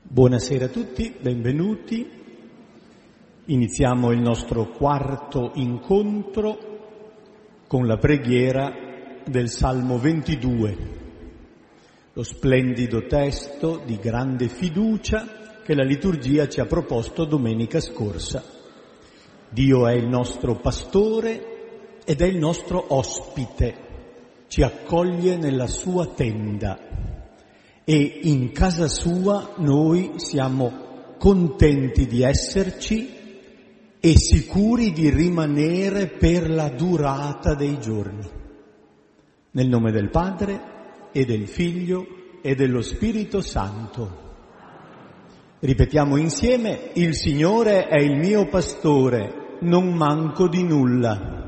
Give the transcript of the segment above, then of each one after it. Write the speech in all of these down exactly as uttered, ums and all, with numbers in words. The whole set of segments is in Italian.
Buonasera a tutti, benvenuti. Iniziamo il nostro quarto incontro con la preghiera del Salmo ventidue, lo splendido testo di grande fiducia che la liturgia ci ha proposto domenica scorsa. Dio è il nostro pastore ed è il nostro ospite, ci accoglie nella sua tenda. E in casa sua noi siamo contenti di esserci e sicuri di rimanere per la durata dei giorni. Nel nome del Padre e del Figlio e dello Spirito Santo. Ripetiamo insieme: il Signore è il mio pastore, non manco di nulla.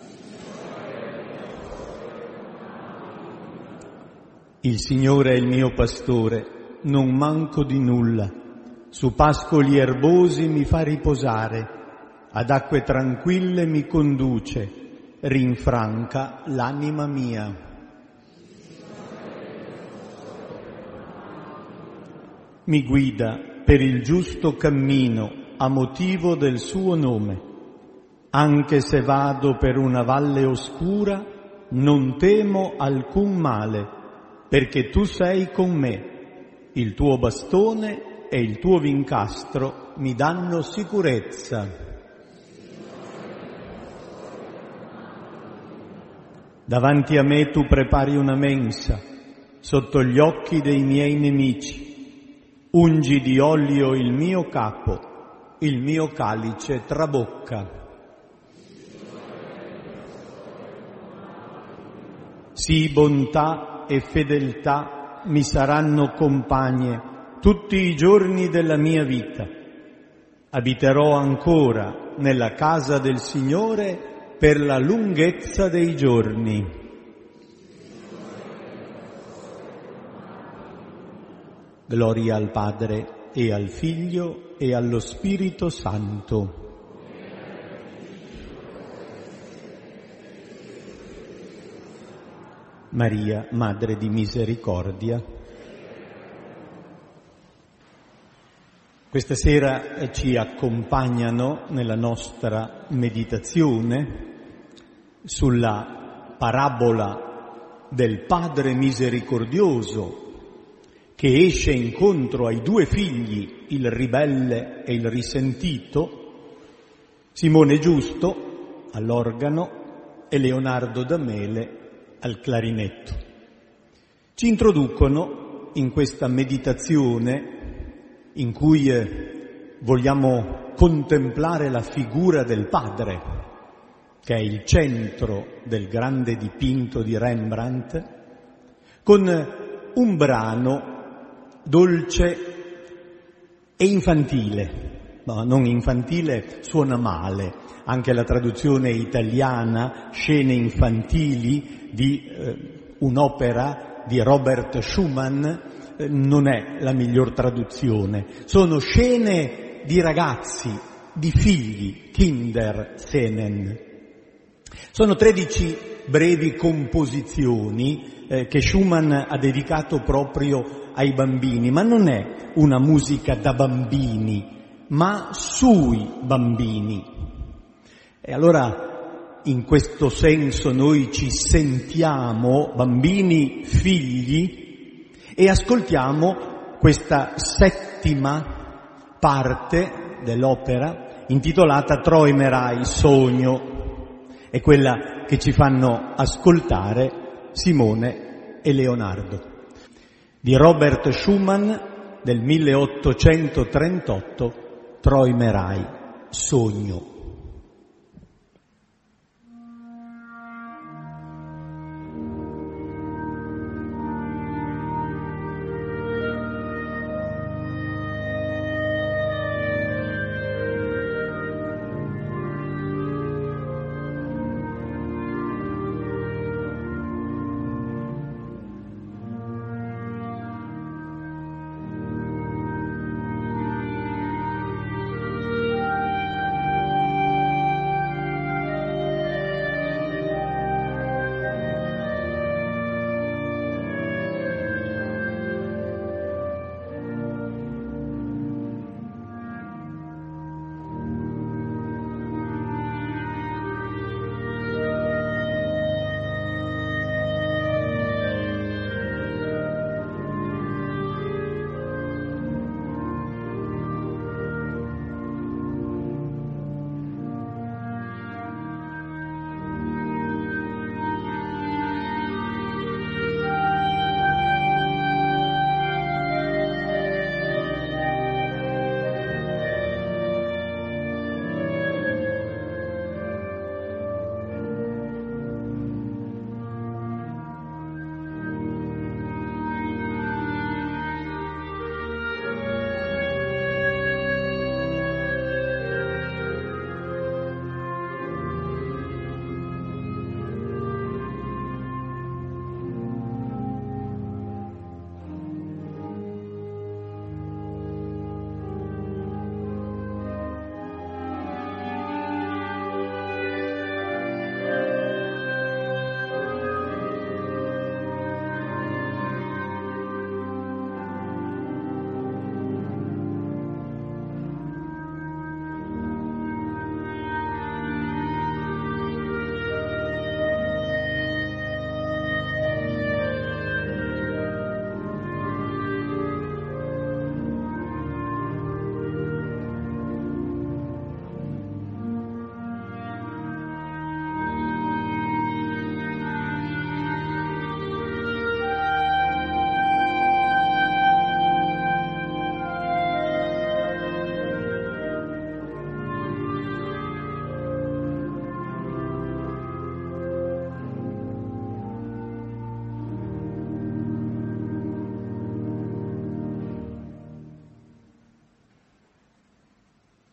Il Signore è il mio pastore, non manco di nulla. Su pascoli erbosi mi fa riposare, ad acque tranquille mi conduce, rinfranca l'anima mia. Mi guida per il giusto cammino a motivo del suo nome. Anche se vado per una valle oscura, non temo alcun male, perché tu sei con me, il tuo bastone e il tuo vincastro mi danno sicurezza. Davanti a me tu prepari una mensa, sotto gli occhi dei miei nemici. Ungi di olio il mio capo, il mio calice trabocca. Sì, bontà e fedeltà mi saranno compagne tutti i giorni della mia vita. Abiterò ancora nella casa del Signore per la lunghezza dei giorni. Gloria al Padre e al Figlio e allo Spirito Santo. Maria, Madre di Misericordia. Questa sera ci accompagnano nella nostra meditazione sulla parabola del Padre misericordioso che esce incontro ai due figli, il ribelle e il risentito, Simone Giusto all'organo e Leonardo da Mele al clarinetto. Ci introducono in questa meditazione in cui eh, vogliamo contemplare la figura del Padre, che è il centro del grande dipinto di Rembrandt, con un brano dolce e infantile. No, non infantile suona male, anche la traduzione italiana, scene infantili di eh, un'opera di Robert Schumann, eh, non è la miglior traduzione. Sono scene di ragazzi, di figli, Kinderscenen. Sono tredici brevi composizioni eh, che Schumann ha dedicato proprio ai bambini, ma non è una musica da bambini, ma sui bambini. E allora in questo senso noi ci sentiamo bambini figli e ascoltiamo questa settima parte dell'opera intitolata Träumerei, sogno. È quella che ci fanno ascoltare Simone e Leonardo. Di Robert Schumann del milleottocentotrentotto, Träumerei, sogno.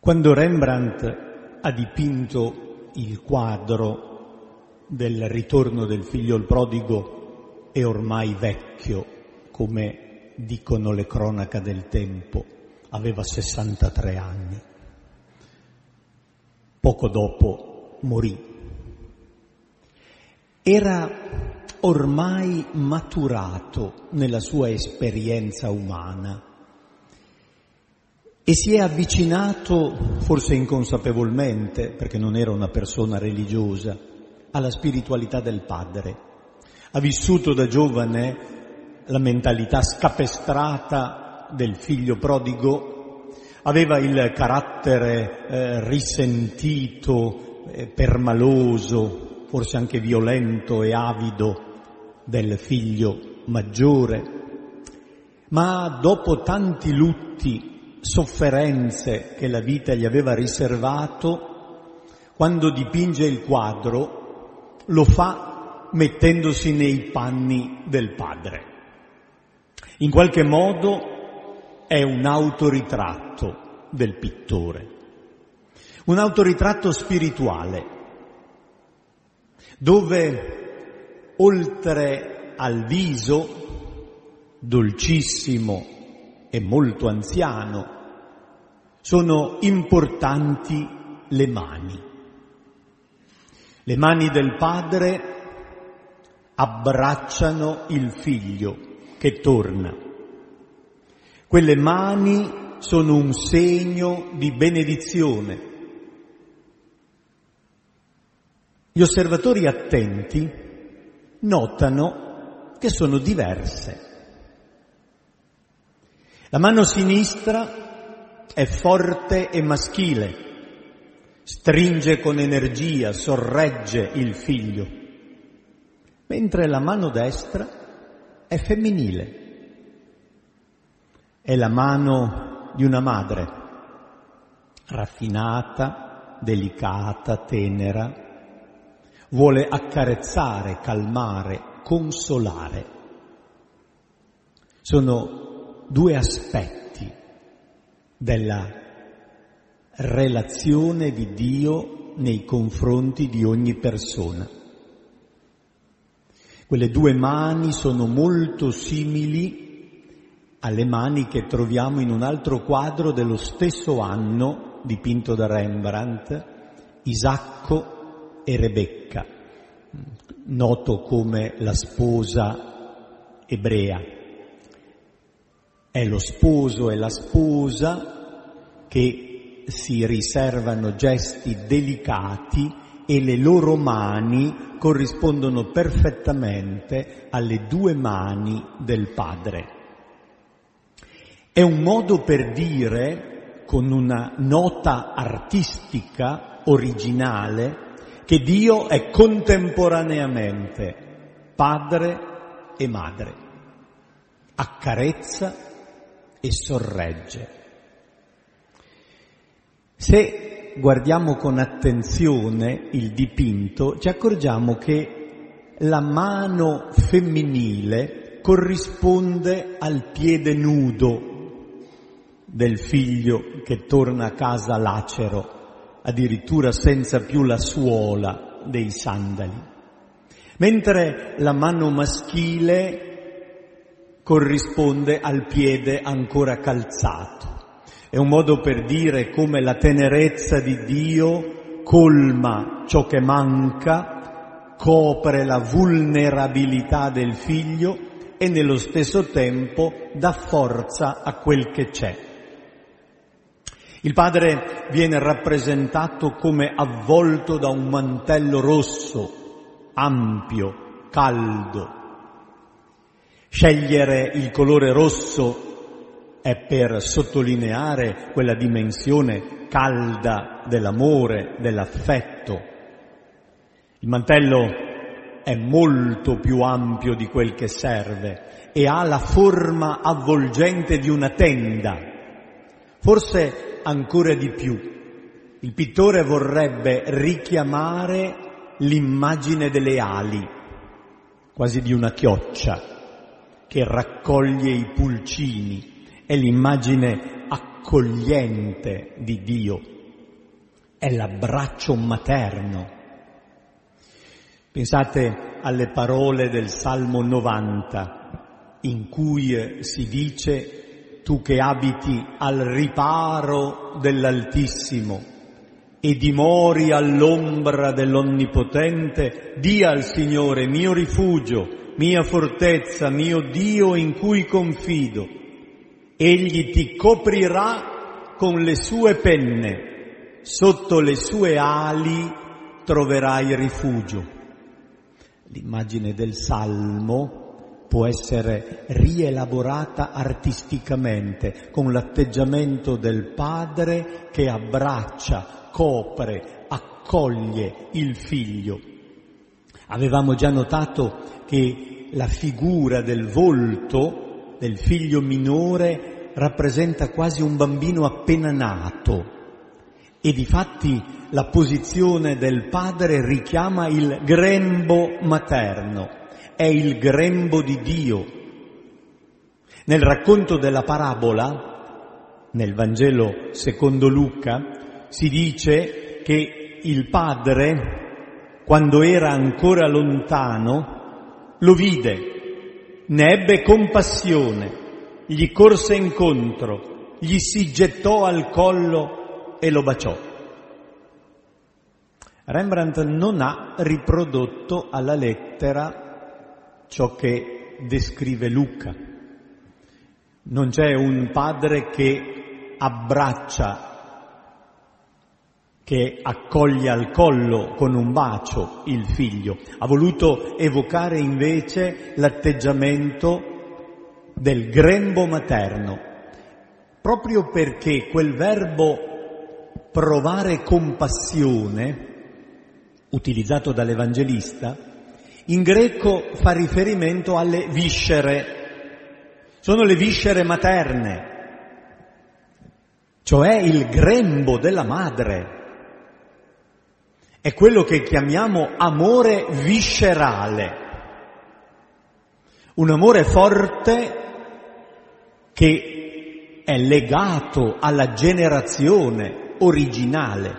Quando Rembrandt ha dipinto il quadro del ritorno del figlio il prodigo, è ormai vecchio, come dicono le cronache del tempo, aveva sessantatré anni. Poco dopo morì. Era ormai maturato nella sua esperienza umana e si è avvicinato, forse inconsapevolmente, perché non era una persona religiosa, alla spiritualità del padre. Ha vissuto da giovane la mentalità scapestrata del figlio prodigo, aveva il carattere eh, risentito, eh, permaloso, forse anche violento e avido del figlio maggiore, ma dopo tanti lutti, sofferenze che la vita gli aveva riservato, quando dipinge il quadro lo fa mettendosi nei panni del padre. In qualche modo è un autoritratto del pittore, un autoritratto spirituale, dove oltre al viso dolcissimo e molto anziano sono importanti le mani. Le mani del padre abbracciano il figlio che torna. Quelle mani sono un segno di benedizione. Gli osservatori attenti notano che sono diverse. La mano sinistra è forte e maschile, stringe con energia, sorregge il figlio, mentre la mano destra è femminile. È la mano di una madre, raffinata, delicata, tenera, vuole accarezzare, calmare, consolare. Sono due aspetti della relazione di Dio nei confronti di ogni persona. Quelle due mani sono molto simili alle mani che troviamo in un altro quadro dello stesso anno, dipinto da Rembrandt, Isacco e Rebecca, noto come la sposa ebrea. È lo sposo e la sposa che si riservano gesti delicati e le loro mani corrispondono perfettamente alle due mani del padre. È un modo per dire, con una nota artistica originale, che Dio è contemporaneamente padre e madre, accarezza e sorregge. Se guardiamo con attenzione il dipinto, ci accorgiamo che la mano femminile corrisponde al piede nudo del figlio che torna a casa lacero, addirittura senza più la suola dei sandali, mentre la mano maschile corrisponde al piede ancora calzato. È un modo per dire come la tenerezza di Dio colma ciò che manca, copre la vulnerabilità del figlio e nello stesso tempo dà forza a quel che c'è. Il padre viene rappresentato come avvolto da un mantello rosso, ampio, caldo. Scegliere il colore rosso è per sottolineare quella dimensione calda dell'amore, dell'affetto. Il mantello è molto più ampio di quel che serve e ha la forma avvolgente di una tenda, forse ancora di più. Il pittore vorrebbe richiamare l'immagine delle ali, quasi di una chioccia, che raccoglie i pulcini, è l'immagine accogliente di Dio. è l'abbraccio materno. Pensate alle parole del Salmo novanta, in cui si dice: tu che abiti al riparo dell'Altissimo e dimori all'ombra dell'Onnipotente, di al Signore mio rifugio, mia fortezza, mio Dio in cui confido. Egli ti coprirà con le sue penne, sotto le sue ali troverai rifugio. L'immagine del Salmo può essere rielaborata artisticamente con l'atteggiamento del padre che abbraccia, copre, accoglie il figlio. Avevamo già notato che la figura del volto del figlio minore rappresenta quasi un bambino appena nato e difatti la posizione del padre richiama il grembo materno, è il grembo di Dio. Nel racconto della parabola, nel Vangelo secondo Luca, si dice che il padre, quando era ancora lontano, lo vide, ne ebbe compassione, gli corse incontro, gli si gettò al collo e lo baciò. Rembrandt non ha riprodotto alla lettera ciò che descrive Luca. Non c'è un padre che abbraccia, che accoglie al collo con un bacio il figlio. Ha voluto evocare invece l'atteggiamento del grembo materno, proprio perché quel verbo provare compassione, utilizzato dall'Evangelista, in greco fa riferimento alle viscere. Sono le viscere materne, cioè il grembo della madre. È quello che chiamiamo amore viscerale. Un amore forte che è legato alla generazione originale.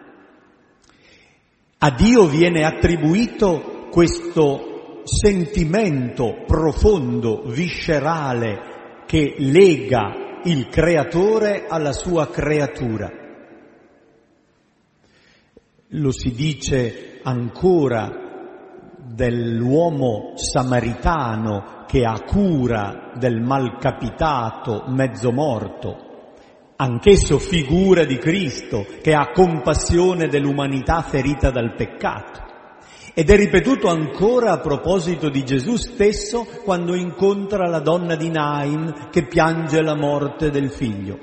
A Dio viene attribuito questo sentimento profondo, viscerale, che lega il creatore alla sua creatura. Lo si dice ancora dell'uomo samaritano che ha cura del malcapitato mezzo morto, anch'esso figura di Cristo che ha compassione dell'umanità ferita dal peccato. Ed è ripetuto ancora a proposito di Gesù stesso quando incontra la donna di Nain che piange la morte del figlio.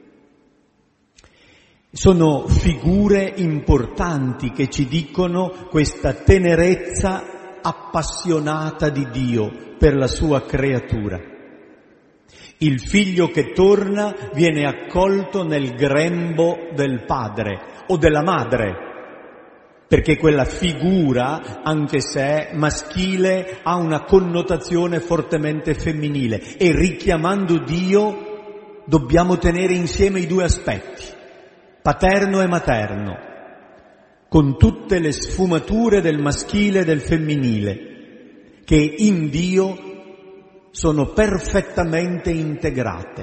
Sono figure importanti che ci dicono questa tenerezza appassionata di Dio per la sua creatura. Il figlio che torna viene accolto nel grembo del padre o della madre, perché quella figura, anche se è maschile, ha una connotazione fortemente femminile e richiamando Dio dobbiamo tenere insieme i due aspetti, paterno e materno, con tutte le sfumature del maschile e del femminile, che in Dio sono perfettamente integrate.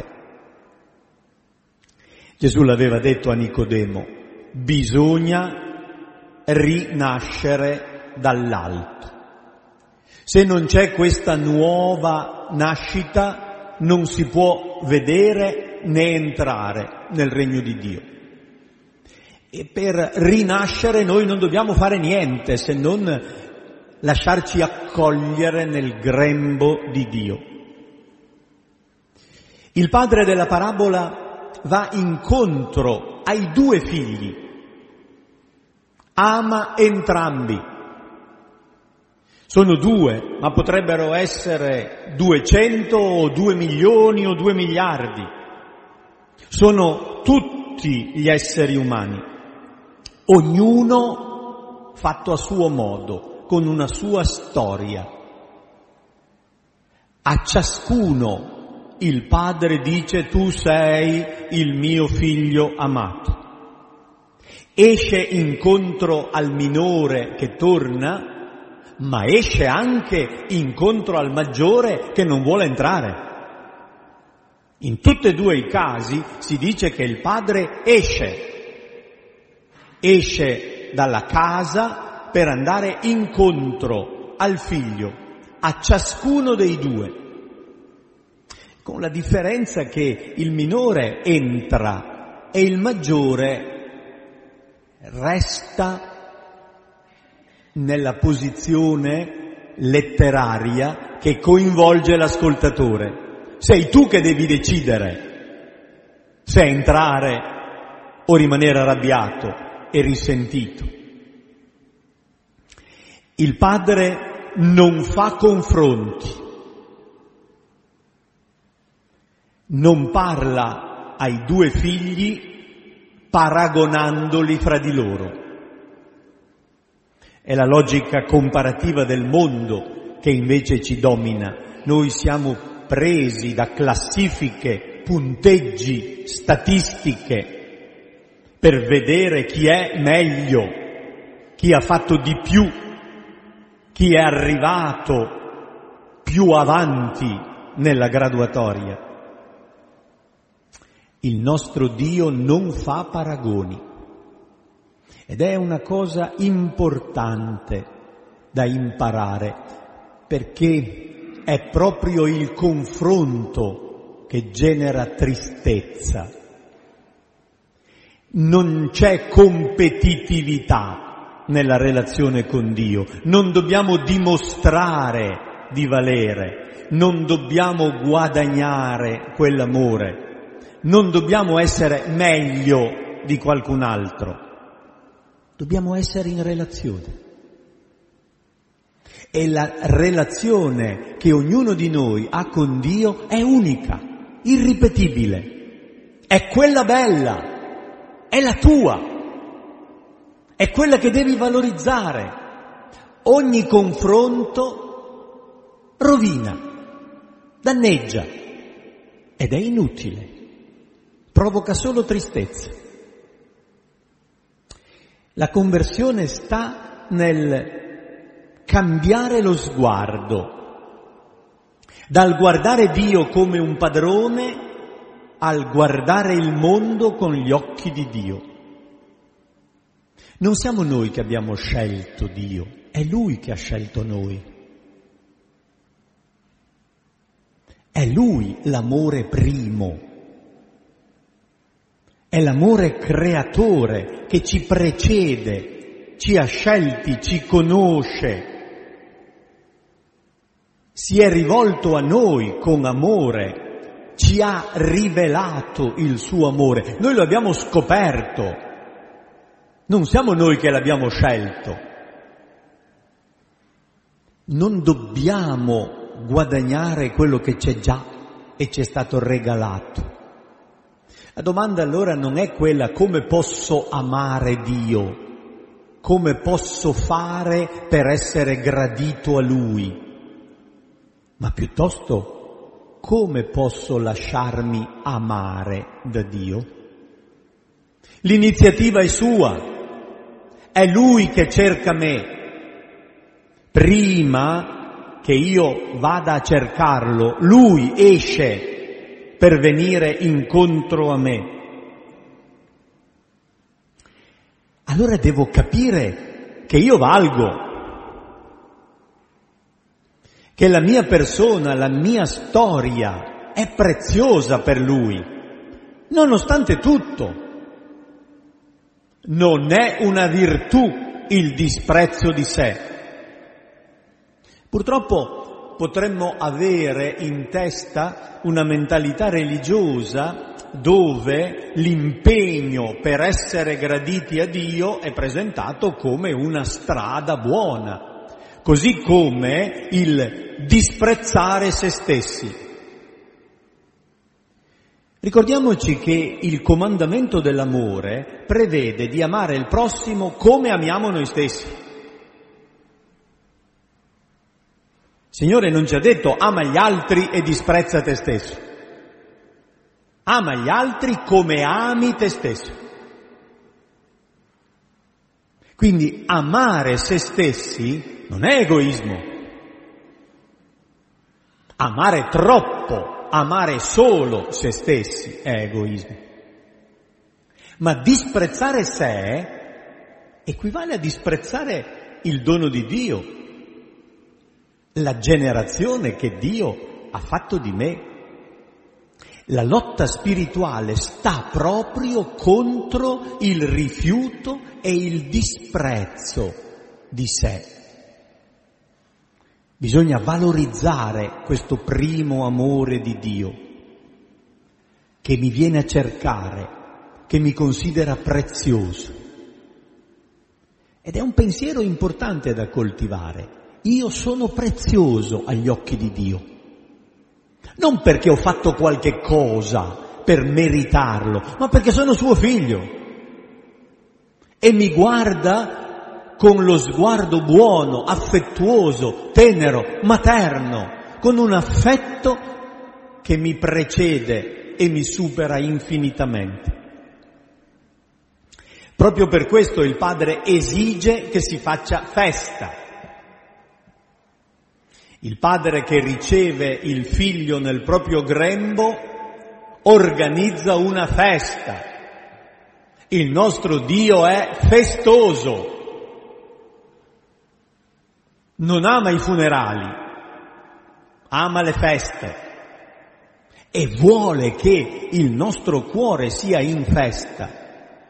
Gesù l'aveva detto a Nicodemo: bisogna rinascere dall'alto. Se non c'è questa nuova nascita, non si può vedere né entrare nel regno di Dio. E per rinascere noi non dobbiamo fare niente se non lasciarci accogliere nel grembo di Dio. Il padre della parabola va incontro ai due figli, ama entrambi. Sono due, ma potrebbero essere duecento o due milioni o due miliardi. Sono tutti gli esseri umani, ognuno fatto a suo modo, con una sua storia. A ciascuno il padre dice: tu sei il mio figlio amato. esce incontro al minore che torna, ma esce anche incontro al maggiore che non vuole entrare. In tutti e due i casi si dice che il padre esce, esce dalla casa per andare incontro al figlio, a ciascuno dei due, con la differenza che il minore entra e il maggiore resta nella posizione letteraria che coinvolge l'ascoltatore. Sei tu che devi decidere se entrare o rimanere arrabbiato e risentito. Il padre non fa confronti, non parla ai due figli paragonandoli fra di loro. È la logica comparativa del mondo che invece ci domina. Noi siamo presi da classifiche, punteggi, statistiche per vedere chi è meglio, chi ha fatto di più, chi è arrivato più avanti nella graduatoria. Il nostro Dio non fa paragoni ed è una cosa importante da imparare, perché è proprio il confronto che genera tristezza. Non c'è competitività nella relazione con Dio, non dobbiamo dimostrare di valere, non dobbiamo guadagnare quell'amore. Non dobbiamo essere meglio di qualcun altro, dobbiamo essere in relazione. E la relazione che ognuno di noi ha con Dio è unica, irripetibile, è quella bella, è la tua, è quella che devi valorizzare. Ogni confronto rovina, danneggia ed è inutile. Provoca solo tristezza. La conversione sta nel cambiare lo sguardo, dal guardare Dio come un padrone al guardare il mondo con gli occhi di Dio. Non siamo noi che abbiamo scelto Dio, è Lui che ha scelto noi. È Lui l'amore primo. È l'amore creatore che ci precede, ci ha scelti, ci conosce, si è rivolto a noi con amore, ci ha rivelato il suo amore. Noi lo abbiamo scoperto, non siamo noi che l'abbiamo scelto. Non dobbiamo guadagnare quello che c'è già e ci è stato regalato. La domanda allora non è quella: come posso amare Dio? Come posso fare per essere gradito a Lui? Ma piuttosto, come posso lasciarmi amare da Dio? L'iniziativa è sua, è Lui che cerca me. Prima che io vada a cercarlo, Lui esce per venire incontro a me. Allora devo capire che io valgo, che la mia persona, la mia storia è preziosa per Lui, nonostante tutto. Non è una virtù il disprezzo di sé. Purtroppo potremmo avere in testa una mentalità religiosa dove l'impegno per essere graditi a Dio è presentato come una strada buona, così come il disprezzare se stessi. Ricordiamoci che il comandamento dell'amore prevede di amare il prossimo come amiamo noi stessi. Il Signore non ci ha detto ama gli altri e disprezza te stesso. Ama gli altri come ami te stesso. Quindi amare se stessi non è egoismo. Amare troppo, amare solo se stessi è egoismo. Ma disprezzare sé equivale a disprezzare il dono di Dio, la generazione che Dio ha fatto di me. La lotta spirituale sta proprio contro il rifiuto e il disprezzo di sé. Bisogna valorizzare questo primo amore di Dio che mi viene a cercare, che mi considera prezioso. Ed è un pensiero importante da coltivare. Io sono prezioso agli occhi di Dio. Non perché ho fatto qualche cosa per meritarlo, ma perché sono suo figlio. E mi guarda con lo sguardo buono, affettuoso, tenero, materno, con un affetto che mi precede e mi supera infinitamente. Proprio per questo il Padre esige che si faccia festa. Il padre che riceve il figlio nel proprio grembo organizza una festa. Il nostro Dio è festoso. Non ama i funerali, ama le feste e vuole che il nostro cuore sia in festa.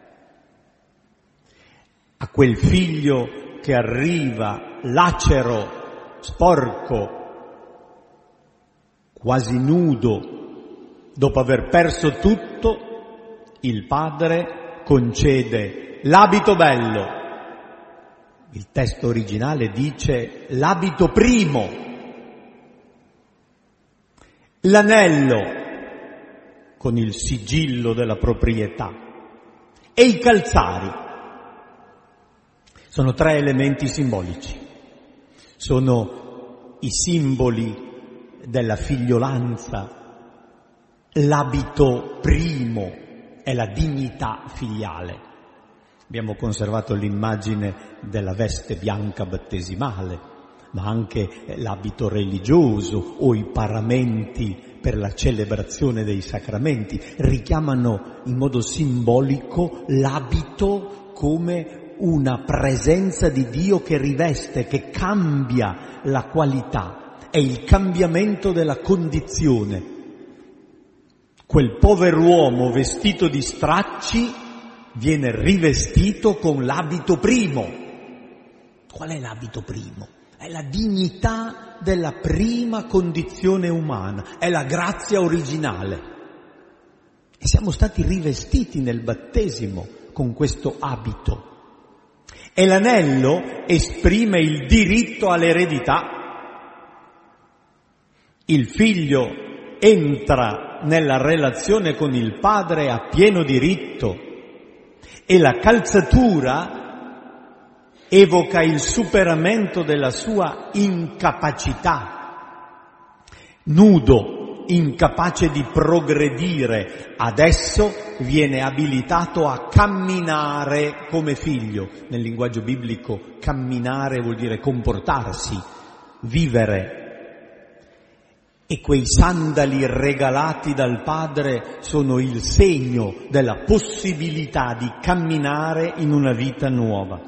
A quel figlio che arriva lacero, sporco, quasi nudo, dopo aver perso tutto, il padre concede l'abito bello. Il testo originale dice l'abito primo, l'anello con il sigillo della proprietà e i calzari. Sono tre elementi simbolici. Sono i simboli della figliolanza. L'abito primo è la dignità filiale. Abbiamo conservato l'immagine della veste bianca battesimale, ma anche l'abito religioso o i paramenti per la celebrazione dei sacramenti richiamano in modo simbolico l'abito come una presenza di Dio che riveste, che cambia la qualità, è il cambiamento della condizione. Quel pover'uomo vestito di stracci viene rivestito con l'abito primo. Qual è l'abito primo? È la dignità della prima condizione umana, è la grazia originale. E siamo stati rivestiti nel battesimo con questo abito. E l'anello esprime il diritto all'eredità. Il figlio entra nella relazione con il padre a pieno diritto e la calzatura evoca il superamento della sua incapacità. Nudo, incapace di progredire, adesso viene abilitato a camminare come figlio. Nel linguaggio biblico camminare vuol dire comportarsi, vivere. E quei sandali regalati dal Padre sono il segno della possibilità di camminare in una vita nuova.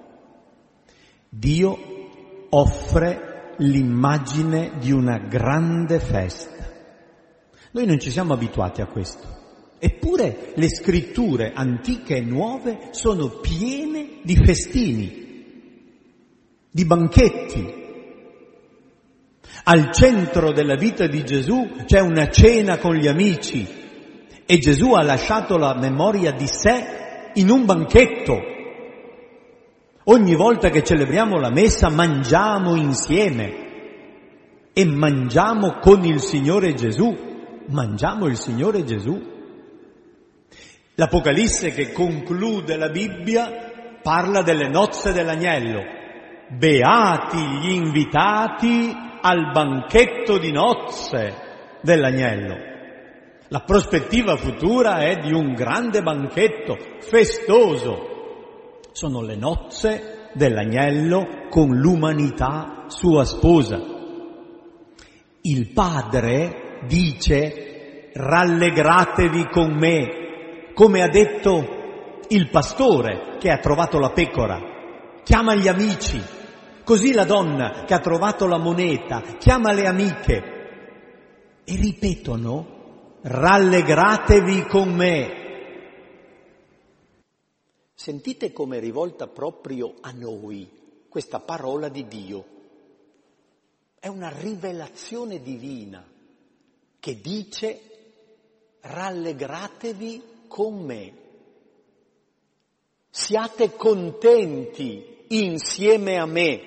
Dio offre l'immagine di una grande festa. Noi non ci siamo abituati a questo, eppure le scritture antiche e nuove sono piene di festini, di banchetti. Al centro della vita di Gesù c'è una cena con gli amici e Gesù ha lasciato la memoria di sé in un banchetto. Ogni volta che celebriamo la messa mangiamo insieme e mangiamo con il Signore Gesù. Mangiamo il Signore Gesù. L'Apocalisse che conclude la Bibbia parla delle nozze dell'agnello. Beati gli invitati al banchetto di nozze dell'agnello. La prospettiva futura è di un grande banchetto festoso. Sono le nozze dell'agnello con l'umanità sua sposa. Il Padre dice: rallegratevi con me, come ha detto il pastore che ha trovato la pecora. Chiama gli amici, così la donna che ha trovato la moneta chiama le amiche e ripetono: rallegratevi con me. Sentite come è rivolta proprio a noi questa parola di Dio. È una rivelazione divina che dice: rallegratevi con me. Siate contenti insieme a me.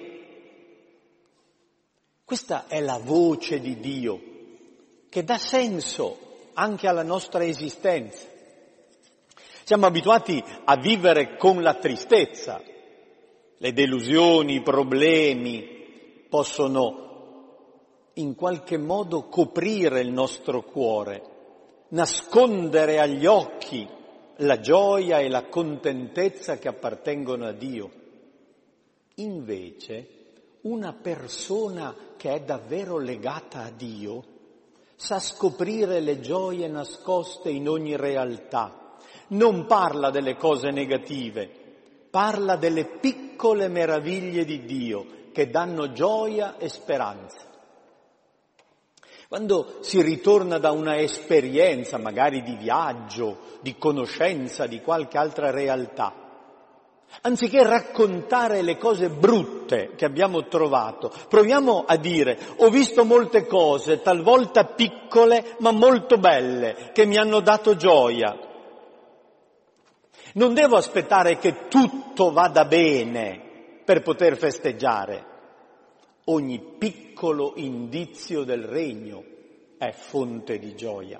Questa è la voce di Dio che dà senso anche alla nostra esistenza. Siamo abituati a vivere con la tristezza. Le delusioni, i problemi possono in qualche modo coprire il nostro cuore, nascondere agli occhi la gioia e la contentezza che appartengono a Dio. Invece, una persona che è davvero legata a Dio sa scoprire le gioie nascoste in ogni realtà. Non parla delle cose negative, parla delle piccole meraviglie di Dio che danno gioia e speranza. Quando si ritorna da una esperienza, magari di viaggio, di conoscenza di qualche altra realtà, anziché raccontare le cose brutte che abbiamo trovato, proviamo a dire: ho visto molte cose, talvolta piccole ma molto belle, che mi hanno dato gioia. Non devo aspettare che tutto vada bene per poter festeggiare. Ogni piccolo indizio del regno è fonte di gioia.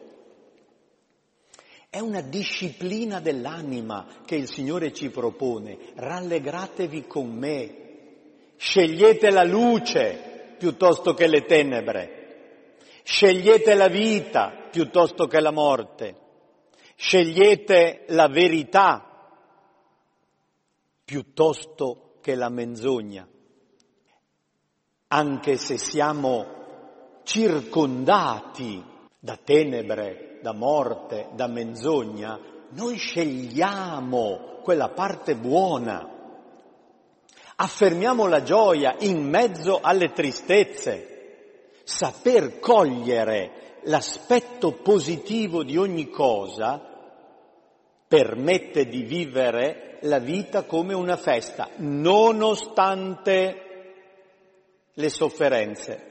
È una disciplina dell'anima che il Signore ci propone. Rallegratevi con me. Scegliete la luce piuttosto che le tenebre. Scegliete la vita piuttosto che la morte. Scegliete la verità piuttosto che la menzogna. Anche se siamo circondati da tenebre, da morte, da menzogna, noi scegliamo quella parte buona. Affermiamo la gioia in mezzo alle tristezze. Saper cogliere l'aspetto positivo di ogni cosa permette di vivere la vita come una festa, nonostante le sofferenze.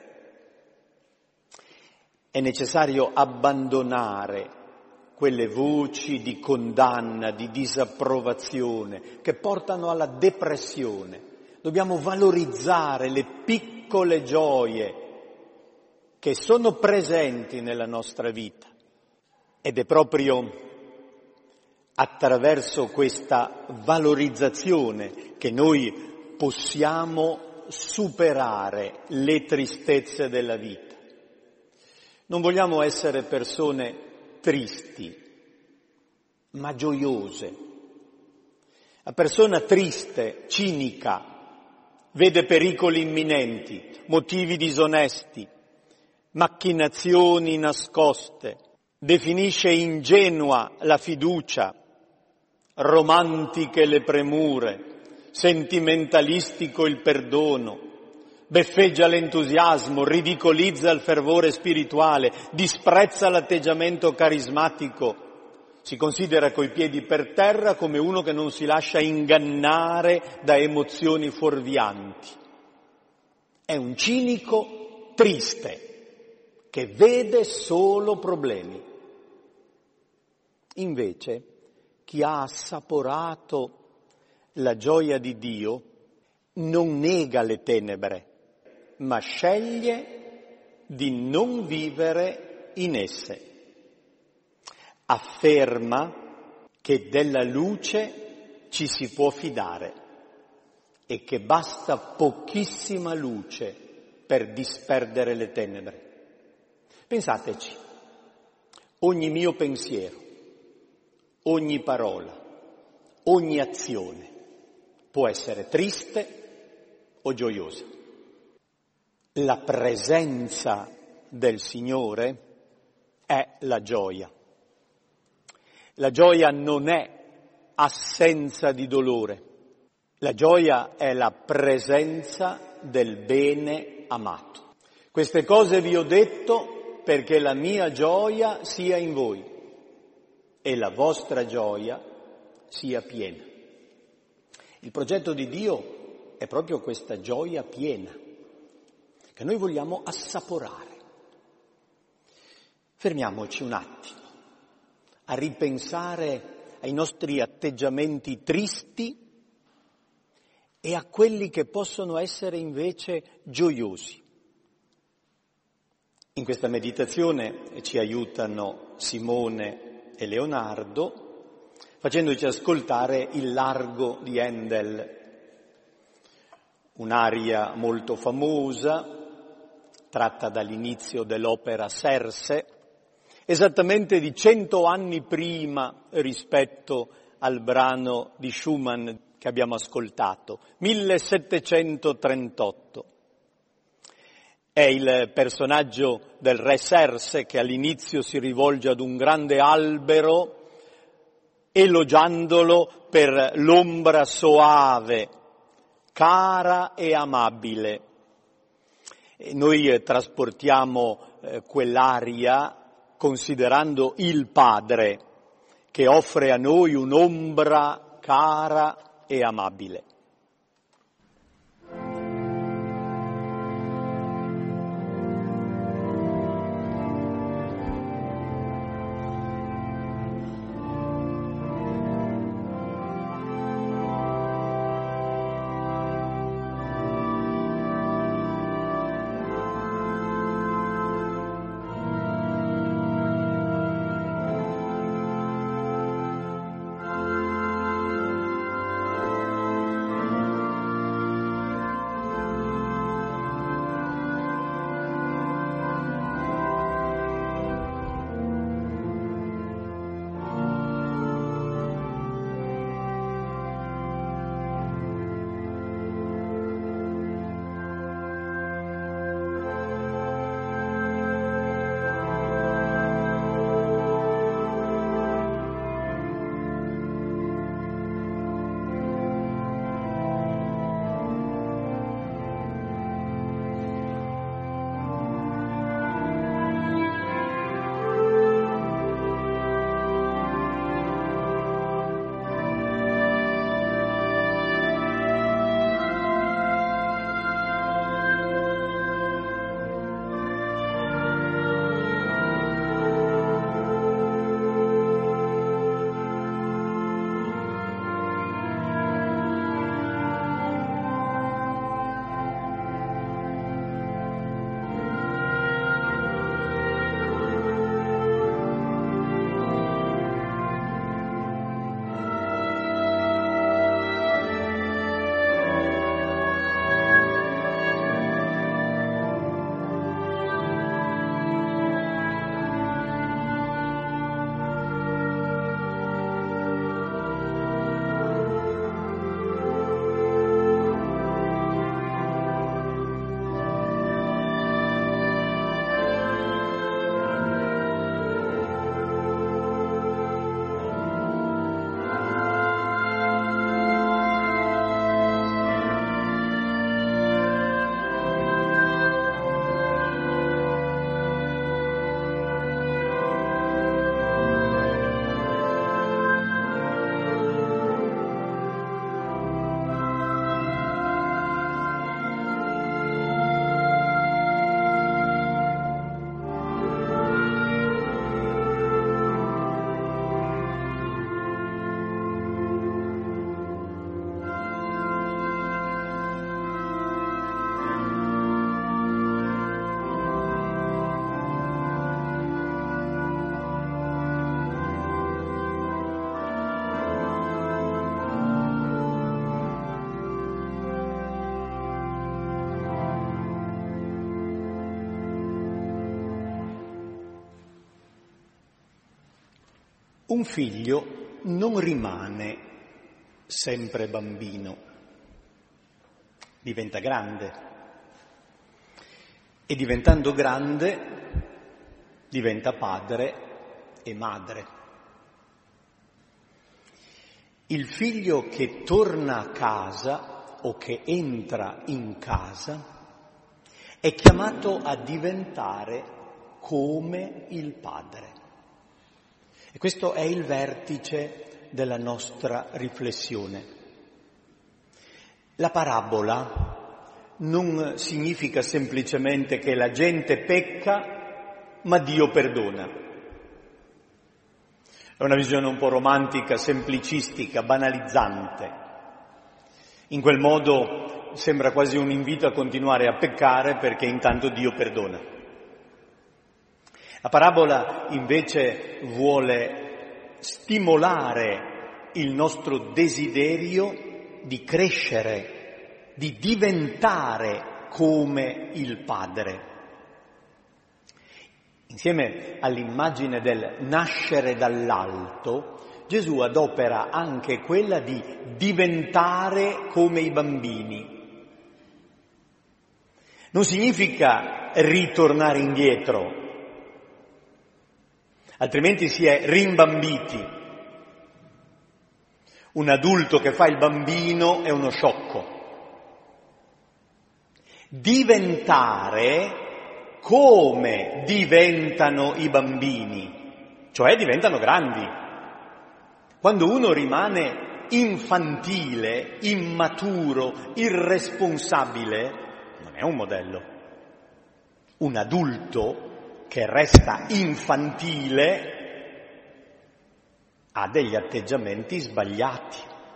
È necessario abbandonare quelle voci di condanna, di disapprovazione che portano alla depressione. Dobbiamo valorizzare le piccole gioie che sono presenti nella nostra vita. Ed è proprio attraverso questa valorizzazione che noi possiamo superare le tristezze della vita. Non vogliamo essere persone tristi, ma gioiose. La persona triste, cinica, vede pericoli imminenti, motivi disonesti, macchinazioni nascoste, definisce ingenua la fiducia, romantiche le premure, sentimentalistico il perdono, beffeggia l'entusiasmo, ridicolizza il fervore spirituale, disprezza l'atteggiamento carismatico, si considera coi piedi per terra come uno che non si lascia ingannare da emozioni fuorvianti. È un cinico triste che vede solo problemi. Invece, chi ha assaporato la gioia di Dio non nega le tenebre, ma sceglie di non vivere in esse. Afferma che della luce ci si può fidare e che basta pochissima luce per disperdere le tenebre. Pensateci, ogni mio pensiero, ogni parola, ogni azione può essere triste o gioiosa. La presenza del Signore è la gioia. La gioia non è assenza di dolore. La gioia è la presenza del bene amato. Queste cose vi ho detto perché la mia gioia sia in voi e la vostra gioia sia piena. Il progetto di Dio è proprio questa gioia piena che noi vogliamo assaporare. Fermiamoci un attimo a ripensare ai nostri atteggiamenti tristi e a quelli che possono essere invece gioiosi. In questa meditazione ci aiutano Simone e Leonardo, facendoci ascoltare il Largo di Handel, un'aria molto famosa, tratta dall'inizio dell'opera Serse, esattamente di cento anni prima rispetto al brano di Schumann che abbiamo ascoltato, millesettecentotrentotto. È il personaggio del re Serse che all'inizio si rivolge ad un grande albero elogiandolo per l'ombra soave, cara e amabile. E noi trasportiamo eh, quell'aria considerando il Padre che offre a noi un'ombra cara e amabile. Un figlio non rimane sempre bambino, diventa grande e diventando grande diventa padre e madre. Il figlio che torna a casa o che entra in casa è chiamato a diventare come il padre. E questo è il vertice della nostra riflessione. La parabola non significa semplicemente che la gente pecca, ma Dio perdona. È una visione un po' romantica, semplicistica, banalizzante. In quel modo sembra quasi un invito a continuare a peccare perché intanto Dio perdona. La parabola invece vuole stimolare il nostro desiderio di crescere, di diventare come il Padre. Insieme all'immagine del nascere dall'alto, Gesù adopera anche quella di diventare come i bambini. Non significa ritornare indietro, altrimenti si è rimbambiti. Un adulto che fa il bambino è uno sciocco. Diventare come diventano i bambini, cioè diventano grandi. Quando uno rimane infantile, immaturo, irresponsabile, non è un modello. Un adulto che resta infantile ha degli atteggiamenti sbagliati.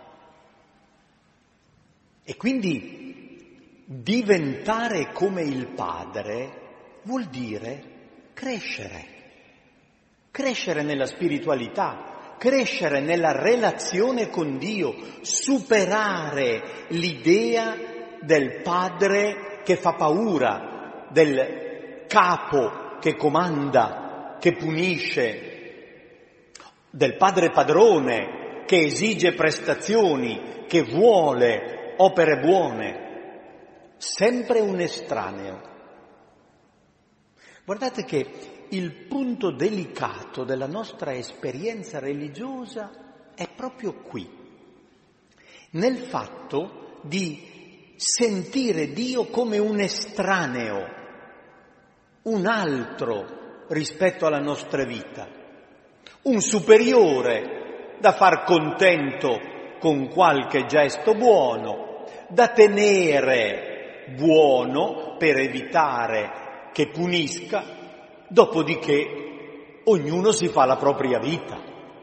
E quindi diventare come il Padre vuol dire crescere. Crescere nella spiritualità, crescere nella relazione con Dio, superare l'idea del padre che fa paura, del capo che comanda, che punisce, del padre padrone che esige prestazioni, che vuole opere buone, sempre un estraneo. Guardate che il punto delicato della nostra esperienza religiosa è proprio qui, nel fatto di sentire Dio come un estraneo, un altro rispetto alla nostra vita, un superiore da far contento con qualche gesto buono, da tenere buono per evitare che punisca, dopodiché ognuno si fa la propria vita.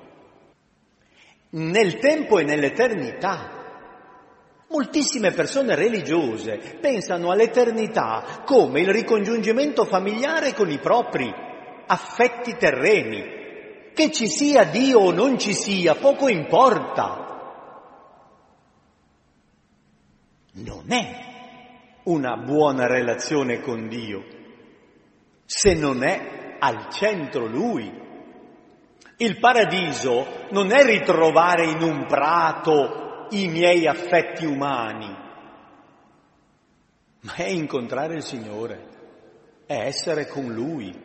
Nel tempo e nell'eternità, moltissime persone religiose pensano all'eternità come il ricongiungimento familiare con i propri affetti terreni. Che ci sia Dio o non ci sia, poco importa. Non è una buona relazione con Dio se non è al centro Lui. Il paradiso non è ritrovare in un prato i miei affetti umani, ma è incontrare il Signore, è essere con Lui.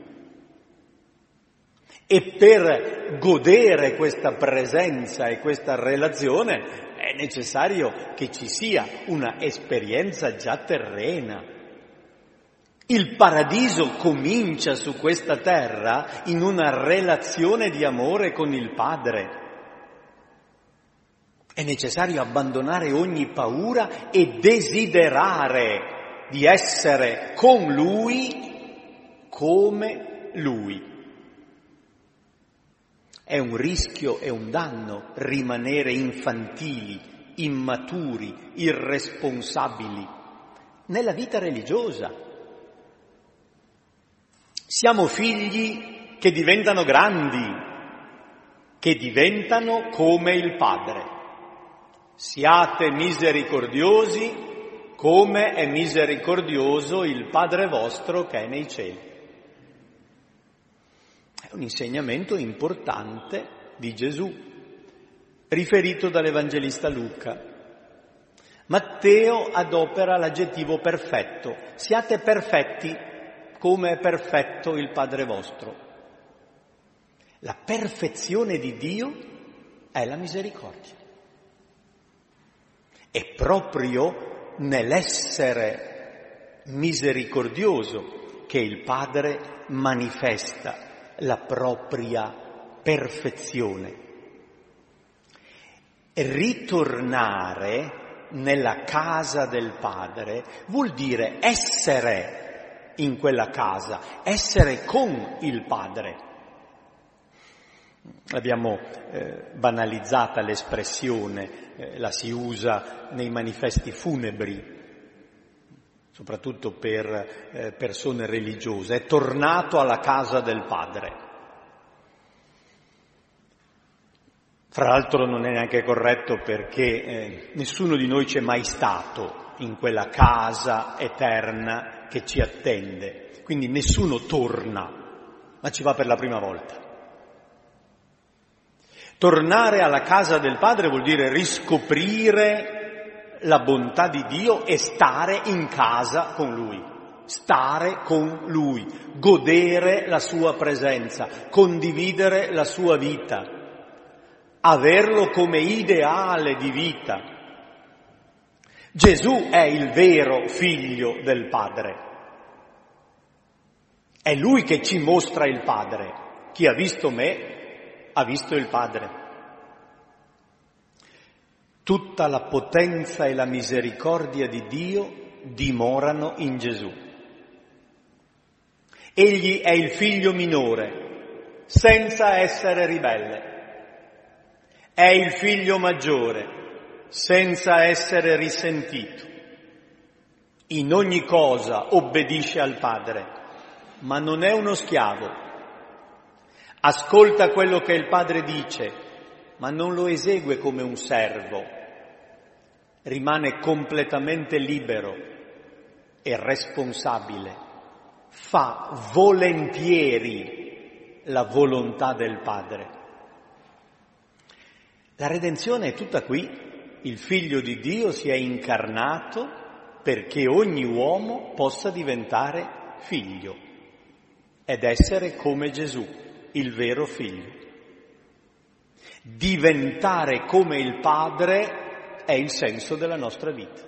E per godere questa presenza e questa relazione è necessario che ci sia una esperienza già terrena. Il paradiso comincia su questa terra in una relazione di amore con il Padre. È necessario abbandonare ogni paura e desiderare di essere con Lui come Lui. È un rischio e un danno rimanere infantili, immaturi, irresponsabili nella vita religiosa. Siamo figli che diventano grandi, che diventano come il Padre. Siate misericordiosi come è misericordioso il Padre vostro che è nei cieli. È un insegnamento importante di Gesù, riferito dall'Evangelista Luca. Matteo adopera l'aggettivo perfetto. Siate perfetti come è perfetto il Padre vostro. La perfezione di Dio è la misericordia. È proprio nell'essere misericordioso che il Padre manifesta la propria perfezione. Ritornare nella casa del Padre vuol dire essere in quella casa, essere con il Padre. Abbiamo eh, banalizzata l'espressione, eh, la si usa nei manifesti funebri, soprattutto per eh, persone religiose, è tornato alla casa del Padre. Fra l'altro non è neanche corretto perché eh, nessuno di noi c'è mai stato in quella casa eterna che ci attende, quindi nessuno torna, ma ci va per la prima volta. Tornare alla casa del Padre vuol dire riscoprire la bontà di Dio e stare in casa con Lui, stare con Lui, godere la sua presenza, condividere la sua vita, averlo come ideale di vita. Gesù è il vero figlio del Padre. È Lui che ci mostra il Padre. Chi ha visto me ha visto il Padre. Tutta la potenza e la misericordia di Dio dimorano in Gesù. Egli è il figlio minore, senza essere ribelle. È il figlio maggiore, senza essere risentito. In ogni cosa obbedisce al Padre, ma non è uno schiavo. Ascolta quello che il Padre dice, ma non lo esegue come un servo. Rimane completamente libero e responsabile. Fa volentieri la volontà del Padre. La redenzione è tutta qui. Il Figlio di Dio si è incarnato perché ogni uomo possa diventare figlio ed essere come Gesù, il vero figlio. Diventare come il Padre è il senso della nostra vita,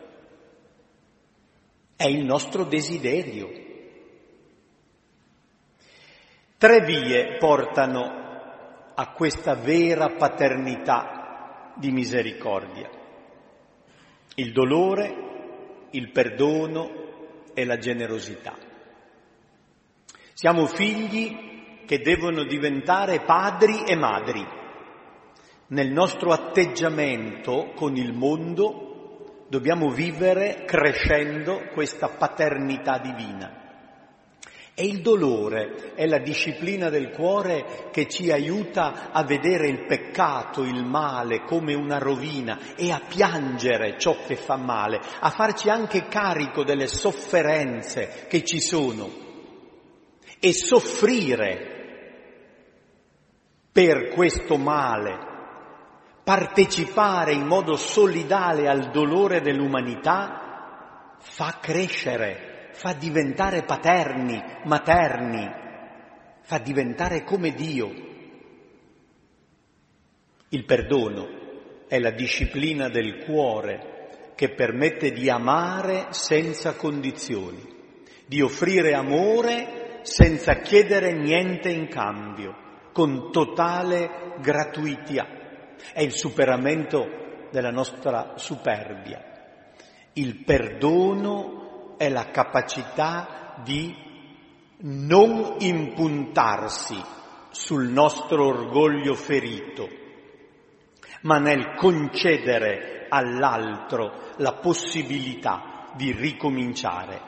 è il nostro desiderio. Tre vie portano a questa vera paternità di misericordia: il dolore, il perdono e la generosità. Siamo figli che devono diventare padri e madri. Nel nostro atteggiamento con il mondo dobbiamo vivere crescendo questa paternità divina. E il dolore è la disciplina del cuore che ci aiuta a vedere il peccato, il male come una rovina e a piangere ciò che fa male, a farci anche carico delle sofferenze che ci sono e soffrire per questo male, partecipare in modo solidale al dolore dell'umanità fa crescere, fa diventare paterni, materni, fa diventare come Dio. Il perdono è la disciplina del cuore che permette di amare senza condizioni, di offrire amore senza chiedere niente in cambio, con totale gratuità. È il superamento della nostra superbia. Il perdono è la capacità di non impuntarsi sul nostro orgoglio ferito, ma nel concedere all'altro la possibilità di ricominciare.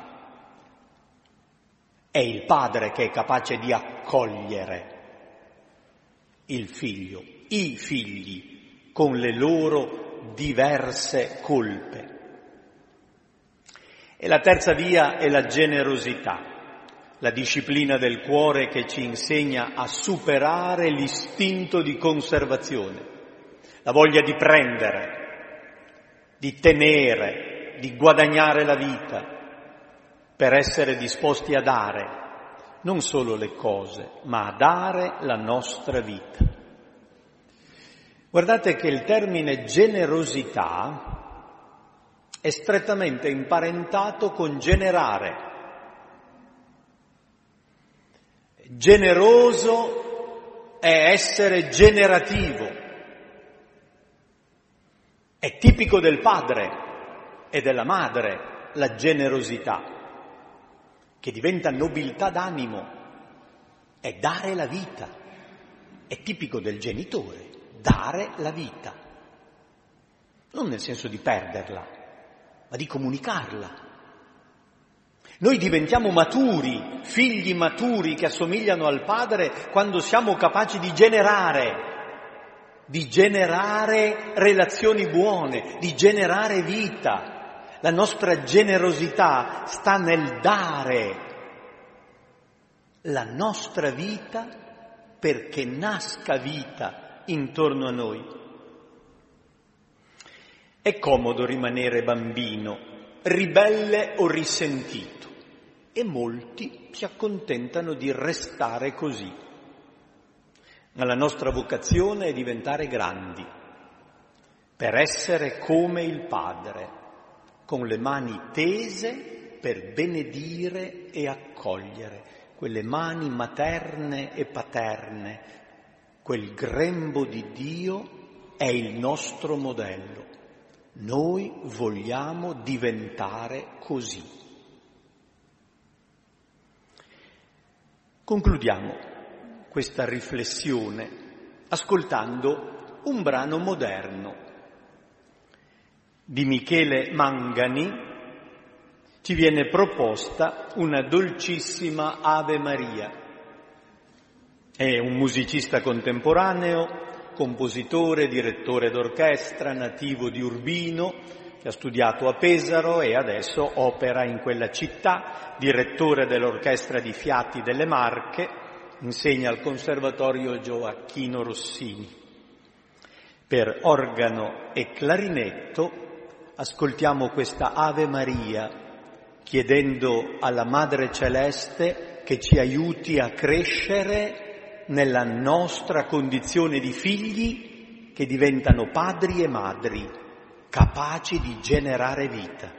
È il padre che è capace di accogliere il figlio, i figli, con le loro diverse colpe. E la terza via è la generosità, la disciplina del cuore che ci insegna a superare l'istinto di conservazione, la voglia di prendere, di tenere, di guadagnare la vita, per essere disposti a dare non solo le cose, ma a dare la nostra vita. Guardate che il termine generosità è strettamente imparentato con generare. Generoso è essere generativo. È tipico del padre e della madre la generosità, che diventa nobiltà d'animo, è dare la vita. È tipico del genitore, dare la vita. Non nel senso di perderla, ma di comunicarla. Noi diventiamo maturi, figli maturi che assomigliano al padre quando siamo capaci di generare, di generare relazioni buone, di generare vita. La nostra generosità sta nel dare la nostra vita perché nasca vita intorno a noi. È comodo rimanere bambino, ribelle o risentito. E molti si accontentano di restare così. Ma la nostra vocazione è diventare grandi, per essere come il Padre, con le mani tese per benedire e accogliere, quelle mani materne e paterne, quel grembo di Dio è il nostro modello. Noi vogliamo diventare così. Concludiamo questa riflessione ascoltando un brano moderno di Michele Mangani. Ci viene proposta una dolcissima Ave Maria. È un musicista contemporaneo, compositore, direttore d'orchestra, nativo di Urbino, che ha studiato a Pesaro e adesso opera in quella città, direttore dell'orchestra di fiati delle Marche, insegna al Conservatorio Gioacchino Rossini. Per organo e clarinetto ascoltiamo questa Ave Maria, chiedendo alla Madre Celeste che ci aiuti a crescere nella nostra condizione di figli che diventano padri e madri, capaci di generare vita.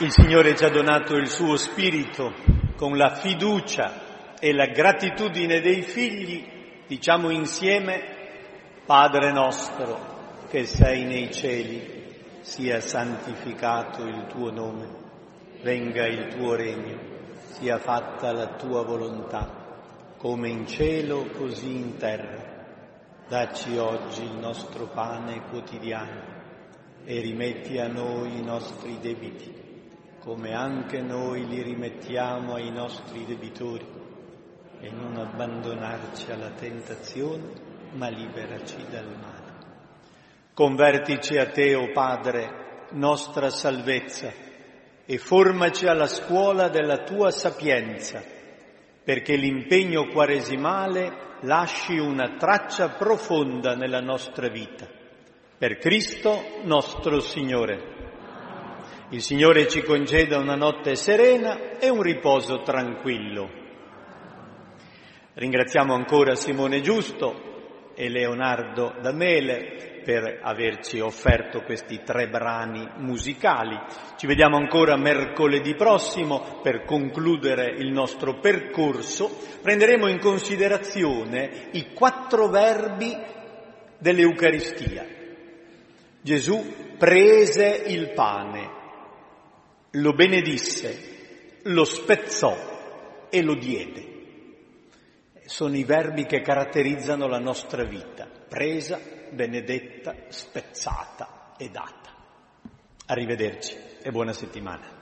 Il Signore ci ha donato il suo Spirito con la fiducia e la gratitudine dei figli. Diciamo insieme: Padre nostro che sei nei cieli, sia santificato il tuo nome, venga il tuo regno, sia fatta la tua volontà, come in cielo così in terra. Dacci oggi il nostro pane quotidiano e rimetti a noi i nostri debiti, come anche noi li rimettiamo ai nostri debitori, e non abbandonarci alla tentazione, ma liberaci dal male. Convertici a te, o Padre, nostra salvezza, e formaci alla scuola della tua sapienza, perché l'impegno quaresimale lasci una traccia profonda nella nostra vita. Per Cristo nostro Signore. Il Signore ci conceda una notte serena e un riposo tranquillo. Ringraziamo ancora Simone Giusto e Leonardo da Mele per averci offerto questi tre brani musicali. Ci vediamo ancora mercoledì prossimo per concludere il nostro percorso. Prenderemo in considerazione i quattro verbi dell'Eucaristia. Gesù prese il pane, lo benedisse, lo spezzò e lo diede. Sono i verbi che caratterizzano la nostra vita: presa, benedetta, spezzata e data. Arrivederci e buona settimana.